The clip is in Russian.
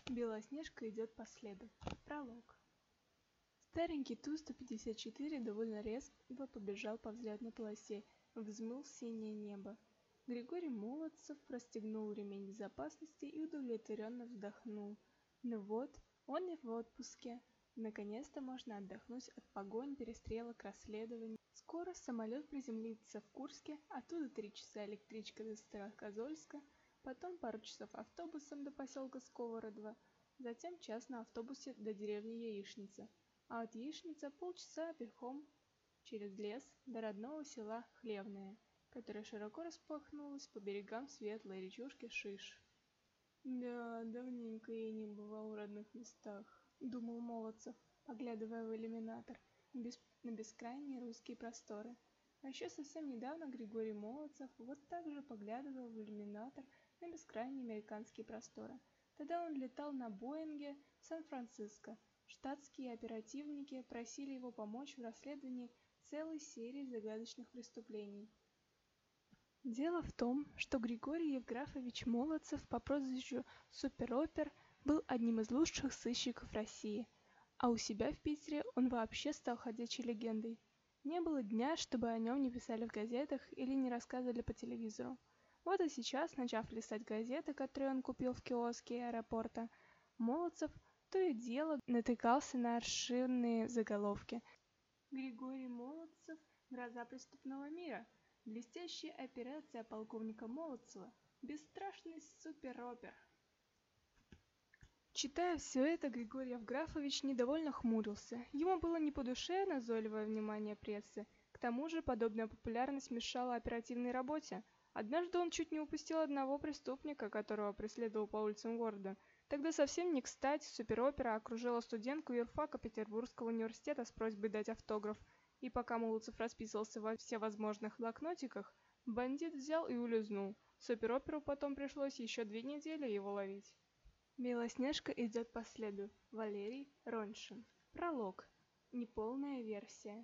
Белоснежка идет по следу. Пролог. Старенький Ту-154 довольно резво побежал по взлетной полосе, взмыл в синее небо. Григорий Молодцев расстегнул ремень безопасности и удовлетворенно вздохнул. Ну вот, он и в отпуске. Наконец-то можно отдохнуть от погонь, перестрелок, расследований. Скоро самолет приземлится в Курске, оттуда 3 часа электричка до Старокозельска, потом пару часов автобусом до поселка Сковородово, затем час на автобусе до деревни Яичница, а от Яичницы полчаса пешком через лес до родного села Хлевное, которое широко распахнулось по берегам светлой речушки Шиш. Да, давненько я не бывал в родных местах, думал Молодцев, поглядывая в иллюминатор на бескрайние русские просторы. А еще совсем недавно Григорий Молодцев вот так же поглядывал в иллюминатор на бескрайние американские просторы. Тогда он летал на Боинге в Сан-Франциско. Штатские оперативники просили его помочь в расследовании целой серии загадочных преступлений. Дело в том, что Григорий Евграфович Молодцев по прозвищу Суперопер был одним из лучших сыщиков России, а у себя в Питере он вообще стал ходячей легендой. Не было дня, чтобы о нем не писали в газетах или не рассказывали по телевизору. Вот и сейчас, начав листать газеты, которые он купил в киоске аэропорта, Молодцев то и дело натыкался на аршинные заголовки. Григорий Молодцев — гроза преступного мира. Блестящая операция полковника Молодцева. Бесстрашный суперопер. Читая все это, Григорий Евграфович недовольно хмурился. Ему было не по душе назойливое внимание прессы. К тому же подобная популярность мешала оперативной работе. Однажды он чуть не упустил одного преступника, которого преследовал по улицам города. Тогда совсем не кстати суперопера окружила студентку юрфака Петербургского университета с просьбой дать автограф. И пока Молодцев расписывался во всевозможных блокнотиках, бандит взял и улизнул. Супероперу потом пришлось еще 2 недели его ловить. Белоснежка идет по следу. Валерий Роньшин. Пролог. Неполная версия.